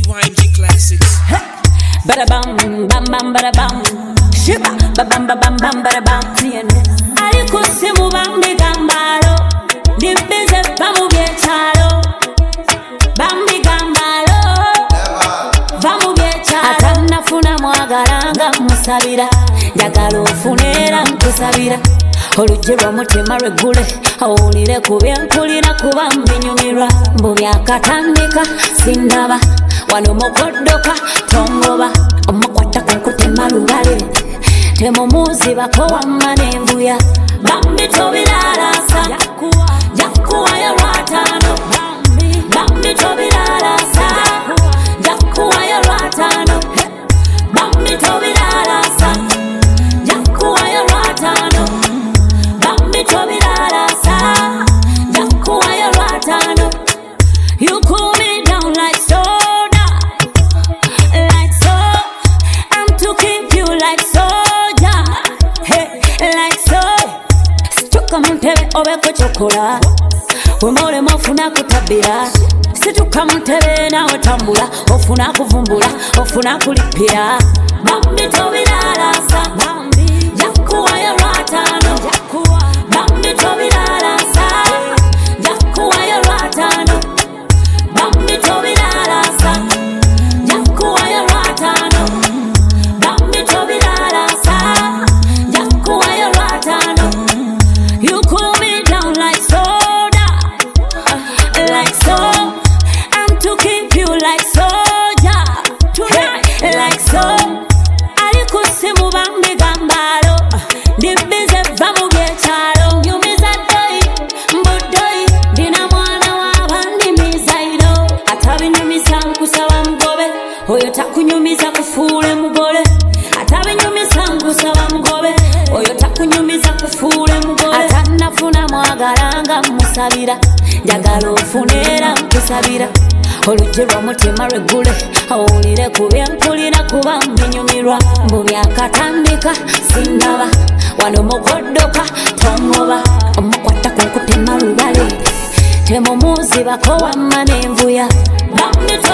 YMG Classics. Bada bam, bam bam bada bam. Shiba, ba bam ba bam bam bada bam. Ali kusimu bambi gambalo, dibize bamu biechalo. Bambi gambalo, bamu biechalo. Atanafuna mwagalanga musabira, njagala ofunera nkusabira. Olujjirwa mutima lweggule, awulire ku byenkulira kuba mbinyumirwa. Mbu byakatandika sinnaba, wano mukoddoka tongoba. Omukwata kunkutema lubale, temumuzibako wamma n'envuya. Bambi tobilalasa, jakuwayo lwataano. Bambi tobilalasa, jakuwayo lwataano. Bambi tobilalasa, jakuwayo lwataano. Bambi tobilalasa, jakuwayo lwataano. You cool me down like soda, like so. I'm to keep you like soja, hey, like so. Situka muntebe obeko chokola, umole mofuna kutabira. Situka muntebe nawe tambula, ofuna kuvumbula, ofuna kulipira. Bambi tobilalasa, jakuwayo lwataano. Bambi tobilalasa, jakuwayo lwataano. Bambi tobilalasa, jakuwayo lwataano. Bambi tobilalasa, jakuwayo lwataano. You cool me down like soda, like so. I'm to keep you like soja, like so. Ali kusimu bambi gambalo, dibize vamu biechalo. Nyumiza doi, mbudoi, dina mwana wabandi misairo. Atabinyumisa nkusaba mugobe, oyo takunyumiza kufuule mugole. Atabinyumisa nkusaba mugobe, oyo takunyumiza kufuule mugole. Atanafuna mwagalanga musabira, njagala ofunera nkusabira. Olujjirwa mutima lweggule, awulire ku byenkulira kuba mbinyumirwa. Mbu byakatandika sinnaba, wano mukoddoka tongoba. Omukwata kunkutema lubale, temumuzibako wamma n'envuya. Bambi